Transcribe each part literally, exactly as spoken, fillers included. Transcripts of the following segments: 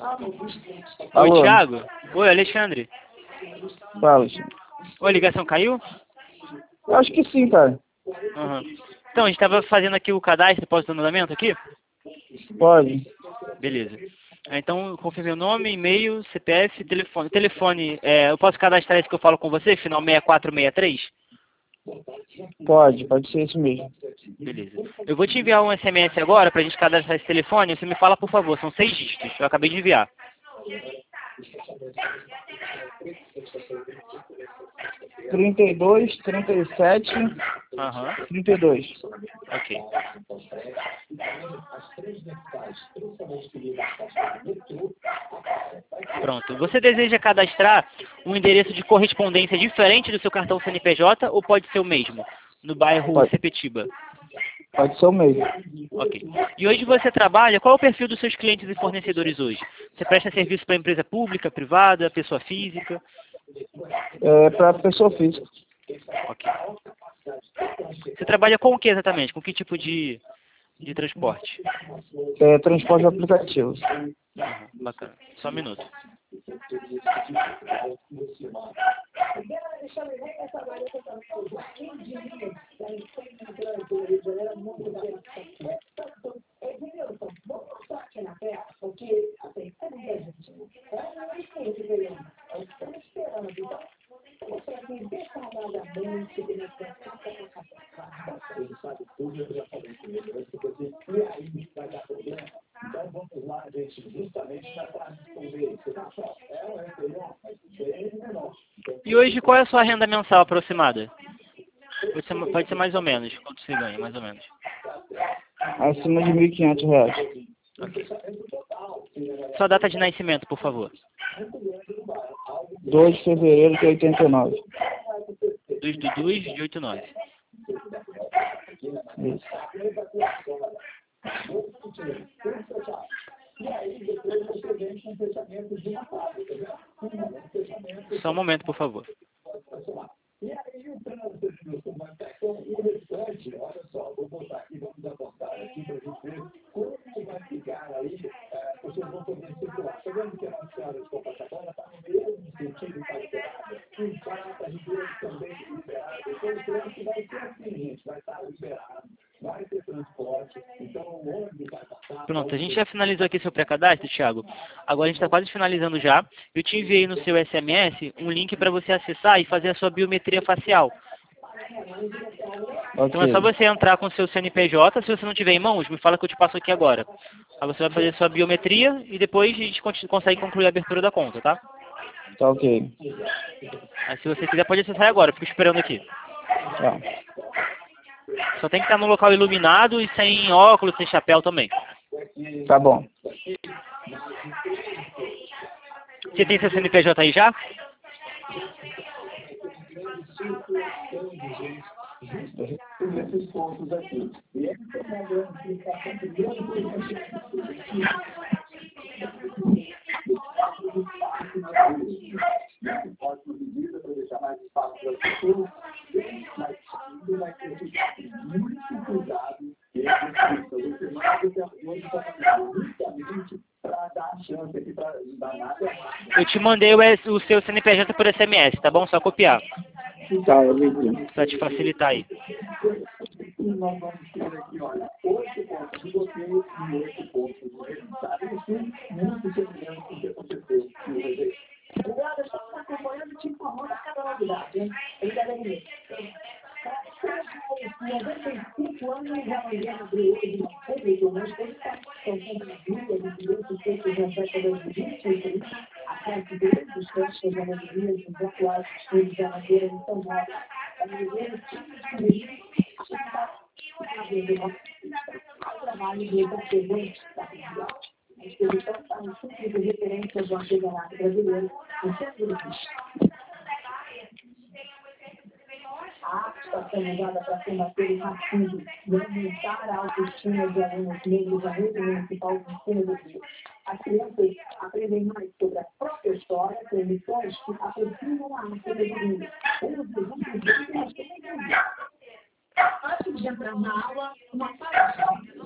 Oi, Alô? Thiago. Oi, Alexandre. Fala, Alexandre. Oi, a ligação caiu? Eu acho que sim, cara. Aham. Então, a gente estava fazendo aqui o cadastro, posso dar no andamento aqui? Pode. Beleza. Ah, então, eu confirmei o nome, e-mail, C P F, telefone. Telefone, é, eu posso cadastrar esse que eu falo com você, final seis quatro seis três? Pode, pode ser isso mesmo. Beleza. Eu vou te enviar um S M S agora pra gente cadastrar esse telefone. Você me fala, por favor, são seis dígitos. Eu acabei de enviar. trinta e dois, trinta e sete, Aham. trinta e dois. Ok. Pronto. Você deseja cadastrar um endereço de correspondência diferente do seu cartão C N P J ou pode ser o mesmo? No bairro Pode. Sepetiba. Pode ser o mesmo. Ok. E hoje você trabalha, qual é o perfil dos seus clientes e fornecedores hoje? Você presta serviço para empresa pública, privada, pessoa física? É para pessoa física. Ok. Você trabalha com o que exatamente? Com que tipo de, de transporte? É transporte de aplicativos. Uhum, bacana. Só um minuto. E hoje qual é a sua renda mensal aproximada? Pode ser, pode ser mais ou menos. Quanto você ganha, mais ou menos? Acima de mil e quinhentos reais. Ok. Sua data de nascimento, por favor. dois de fevereiro de oitenta e nove. dois do dois de oitenta e nove. Isso. Só um momento, por favor. Pronto, a gente já finalizou aqui seu pré-cadastro, Thiago. Agora a gente está quase finalizando já. Eu te enviei no seu S M S um link para você acessar e fazer a sua biometria facial. Então é Ok. só você entrar com o seu C N P J. Se você não tiver em mãos, me fala que eu te passo aqui agora. Aí você vai fazer a sua biometria e depois a gente consegue concluir a abertura da conta, tá? Tá ok. Aí se você quiser pode acessar agora, eu fico esperando aqui. Tá. Só tem que estar num local iluminado e sem óculos, sem chapéu também. Tá bom. Você tem seu C N P J aí já? Eu te mandei o, S- o seu C N P J por S M S, tá bom? Só copiar. Tá, eu vi. Pra te facilitar aí. Antes de entrar na aula, uma parte.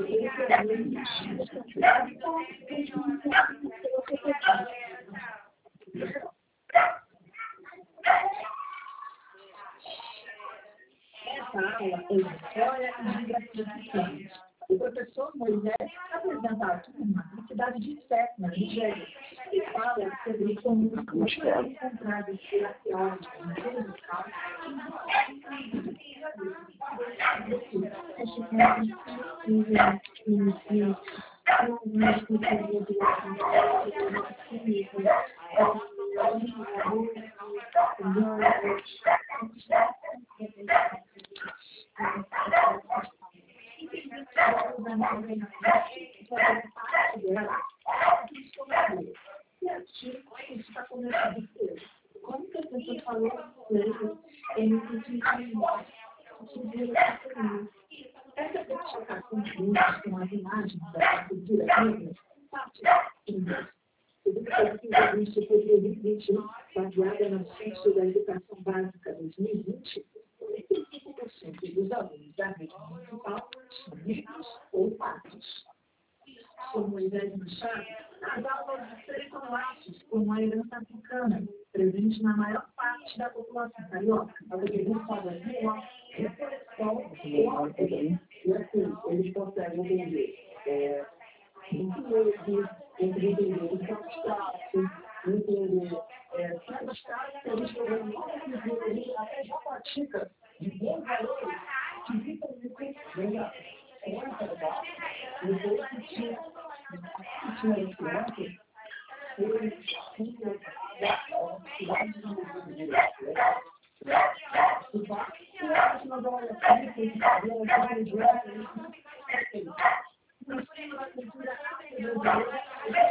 Essa aula é História e Geografia Cristãs. O professor Moisés apresenta a turma na cidade de Setna, Nigéria, e fala sobre como os culturas encontradas pela arqueóloga musical e aqui está começando como que a pessoa falou coisas em um sentido essa identificação de línguas com as imagens da cultura negra parte índias. Segundo a pesquisa do Instituto dois mil e vinte e um, baseada no Censo da Educação Básica dois mil e vinte, oitenta e cinco por cento dos alunos da rede municipal são negros ou pardos. Como Moisés Machado, as aulas de seleção laços como a herança africana, presente na maior parte da população carioca. A diferença da língua é coleção e assim, eles conseguem entender muito entre entender os abstratos, entender os abstratos, eles podem até já pratica de bons valores que ficam muito melhor. Depois que tinha esse lance, eles tinham a cidade de o barco, e a gente não vai olhar que eles sabiam que eles eram nós temos a cultura brasileira,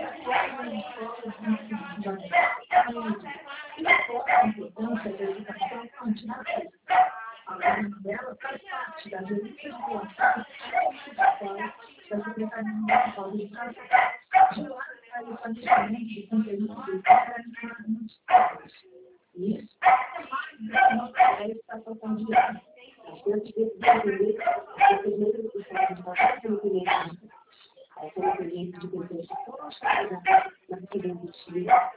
e a importância da educação continuada. A ordem dela faz parte das revistas de relações institucionais da Secretaria Municipal de Educação. De lá, sai o planejamento de conteúdo para nos escolas. E isso é mais do que nossa ideia está tocando de ano. As grandes brasileiras, as brasileiras do Estado de Bahia, pelo direito pelo direito de pessoas que foram chamadas na cidade.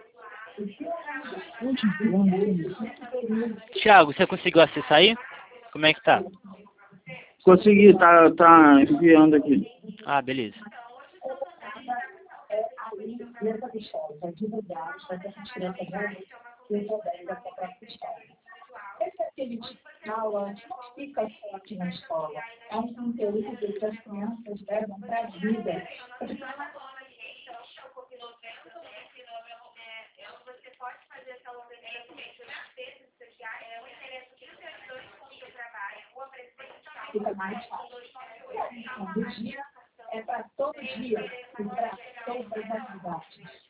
Tiago, você conseguiu acessar aí? Como é que tá? Consegui, tá, tá enviando aqui. Ah, beleza. Nessa história, vai divulgar, vai ter uma criança realmente que eu souber da própria história. Esse aquele aula não fica só aqui na escola. É um conteúdo que as crianças levam para a vida. Você pode fazer essa organização nas vezes, é o interesse que os dois com o seu trabalho, ou a presidência. Fica mais fácil. O dia é para todo dia e para todas as atividades.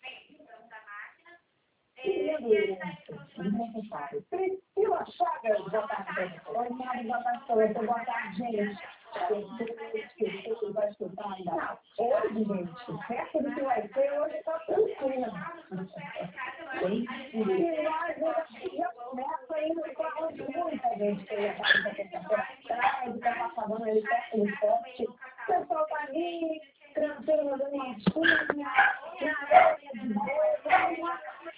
Priscila Chagas, boa tarde. Oi, Mari, boa tarde. Boa tarde, gente. Você vai escutar ainda. Hoje, gente, perto do que vai ser, hoje está tranquilo. E eu começo ainda com a muita gente que ia fazer essa questão atrás, que está falando aí perto do esporte. O pessoal está ali, tranquilo, mandando uma escunha, de boa,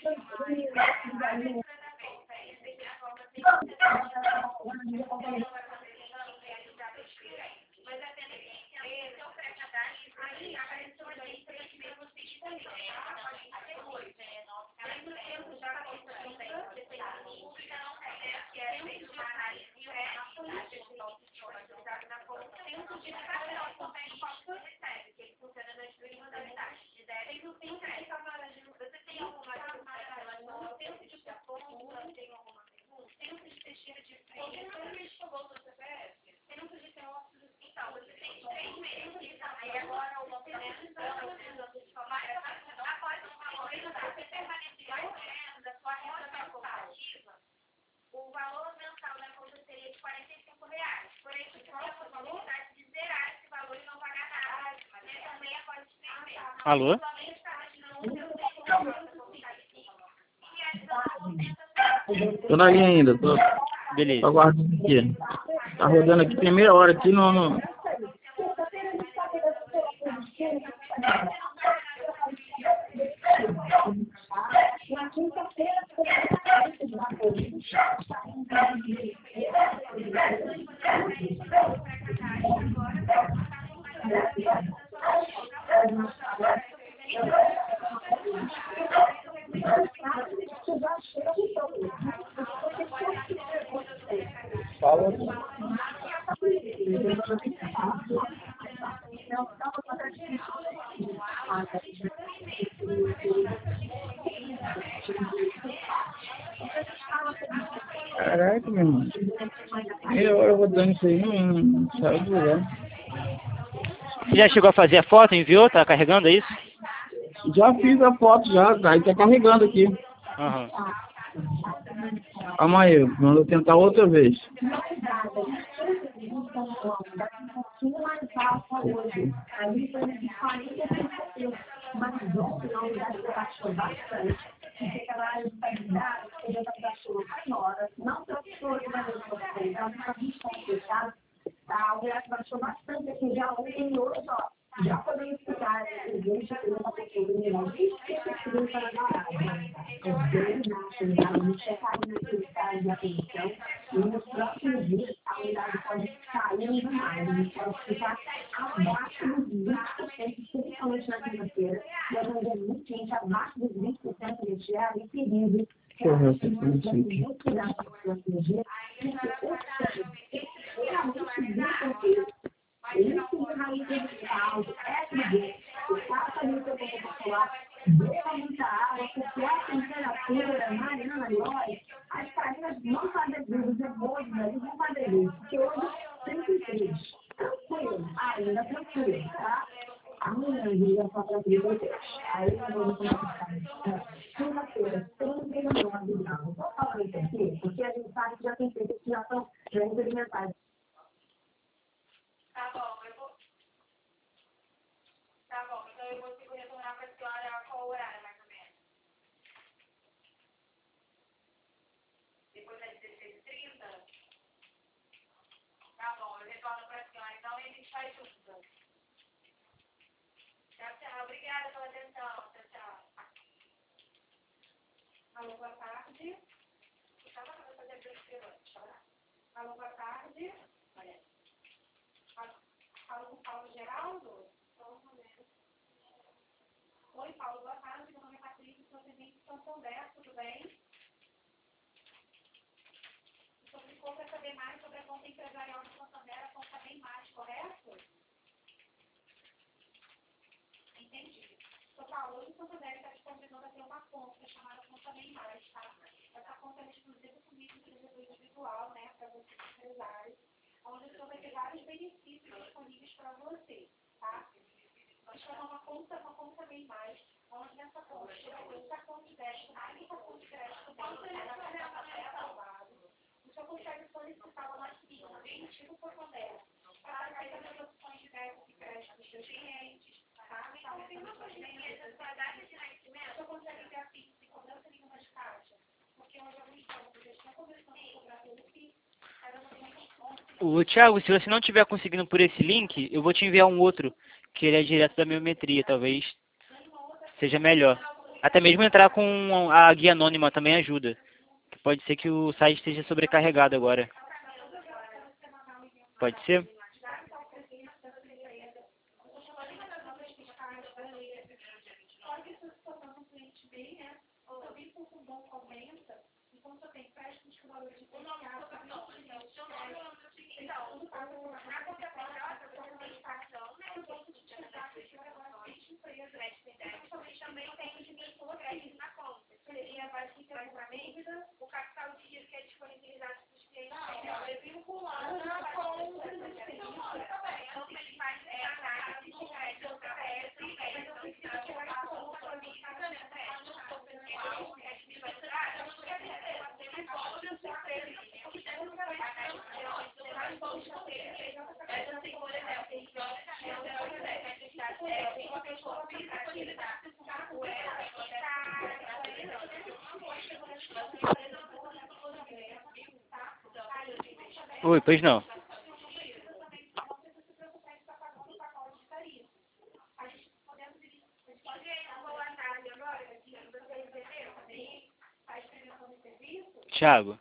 mas a tendência é que eu aí apareceu ali três meses disponíveis. Depois, além do tempo já apareceu também, porque tem a pública, não tem, que é feito uma análise e o na ponta, tempo de cada consegue qual que você recebe, que ele funciona nas duas modalidades. Tem o tempo de camaradinho. Você tem alguma relação ao tempo de performance? Tem alguma pergunta? Tempo de pesquisa de frio? Como ele chegou no C P F? Tempo de ter óculos. Então, você tem três meses. Aí agora o movimento após o valor, você permanecer da sua renda corporativa, o valor mensal da conta seria de quarenta e cinco reais. Porém, você tem a possibilidade de zerar esse valor e não pagar nada. Mas também após três meses. Alô? Tô na linha ainda, tô, Beleza. tô aguardando aqui. Tá rodando aqui, tem meia hora aqui no... no... Fala. Caraca, meu irmão. Meia hora rodando isso aí, não, não sai do lugar. Você já chegou a fazer a foto, enviou? Tá carregando, é isso? Já fiz a foto, já, tá, aí tá carregando aqui. Aham. Calma aí, vamos tentar outra vez. Tá, o gráfico baixou bastante aqui já ontem e hoje, ó. Já podemos ficar o gente que não está conseguindo melhor vinte por cento para a área. Os dois nascem já no checar naquele estado de atenção e nos próximos dias a unidade pode cair ainda mais. A gente pode ficar abaixo dos vinte por cento, principalmente na quinta-feira. E hoje é muito quente, abaixo dos vinte por cento de dia em perigo. Deixa eu ver o que tem aqui. Muito cuidado com os próximos dias. Isso é raiz vegetal, é viver, faça ali o seu corpo popular, beba muita água, porque a temperatura, Mariana Lóis, as farinhas não fazem os rebozes, eles não fazem isso, porque hoje trinta e três, tranquilo, ainda tranquilo, tá? Amanhã dia só para trinta e três, aí nós vamos começar. Segunda-feira, trinta e nove graus. Vou falar isso aqui, porque a gente sabe que já tem pessoas que já estão já experimentadas. Tá bom, eu vou. Tá bom, então eu vou te retornar para a senhora qual horário, mais ou menos? Depois das dezesseis e trinta? Tá bom, eu retorno para a senhora, então, e a gente faz junto. Tchau, tchau. Obrigada pela atenção. Tchau, tchau. Alô, boa tarde. Estava para fazer a pergunta. Alô, boa tarde. Olha. Falo com o Paulo Geraldo? Oi, Paulo, boa tarde. Meu nome é Patrícia, sou presidente de Santander, tudo bem? Sobre como é saber mais sobre a conta empresarial de Santander, a conta bem mais, correto? Entendi. Sou Paulo, hoje o Santander está disponibilizando a ter uma conta chamada Conta Bem Mais, tá? Essa conta é exclusiva comigo, empreendedor individual, né, para vocês empresários, onde eu vai ter vários benefícios disponíveis para você, tá? Nós chamamos uma conta, uma conta bem mais, onde nessa conta você vai ter o cartão de crédito, mais o cartão de crédito, pode ser salvado. Você consegue solicitar o nosso antigo Santander para fazer as opções de débito e crédito dos seus clientes, tá? Então, tem uma coisa de sua data de nascimento, você consegue ter a P I X e cobrança nenhuma de caixa, porque hoje eu estou, porque estão começando a cobrar pelo P I X. O Thiago, se você não estiver conseguindo por esse link, eu vou te enviar um outro, que ele é direto da biometria, talvez seja melhor. Até mesmo entrar com a guia anônima também ajuda. Que pode ser que o site esteja sobrecarregado agora. Pode ser? Também tem de pessoa crédito na conta. Seria basicamente o capital de giro que é disponibilizado para os clientes. Eu vinculando com o serviço. Então, ele faz análise de crédito, mas eu preciso que eu faça uma família de crédito. Oi, pois não. Thiago.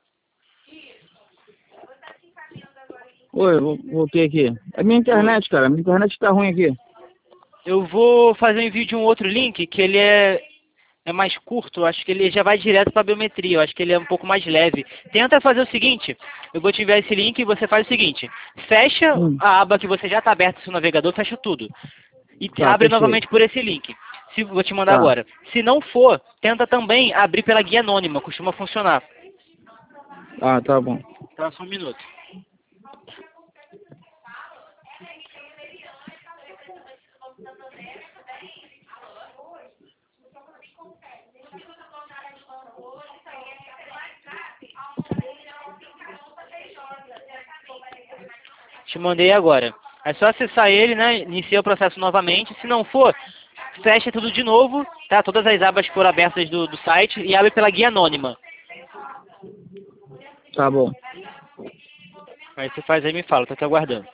Oi, vou- voltei aqui. É minha internet, cara. Minha internet tá ruim aqui. Eu vou fazer um envio de um outro link, que ele é, é mais curto, eu acho que ele já vai direto para a biometria, eu acho que ele é um pouco mais leve. Tenta fazer o seguinte, eu vou te enviar esse link e você faz o seguinte, fecha Hum. a aba que você já está aberta no seu navegador, fecha tudo. E Tá, abre fechei. novamente por esse link. Se, vou te mandar Tá. agora. Se não for, tenta também abrir pela guia anônima, costuma funcionar. Ah, tá bom. Tá, só um minuto. Te mandei agora. É só acessar ele, né? Inicia o processo novamente. Se não for, fecha tudo de novo, tá? Todas as abas que foram abertas do, do site e abre pela guia anônima. Tá bom. Aí você faz aí e me fala, tô aqui aguardando.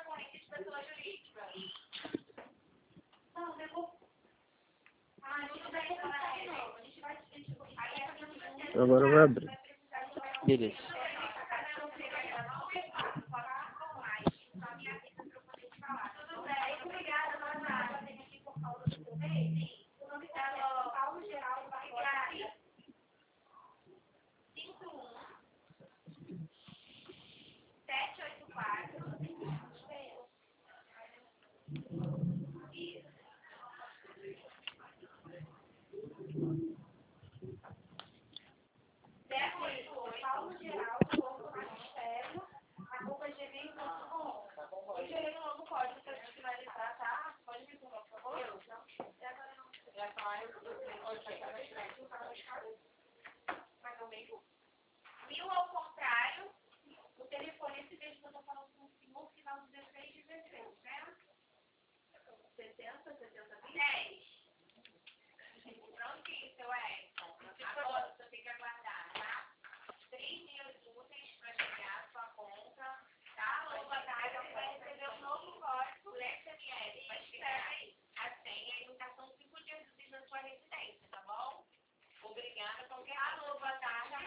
Agora vai abrir. Beleza. Mil ao contrário, o telefone, esse beijo que eu tô falando com o senhor, final dezesseis, dezesseis, né? sessenta, sessenta, dez.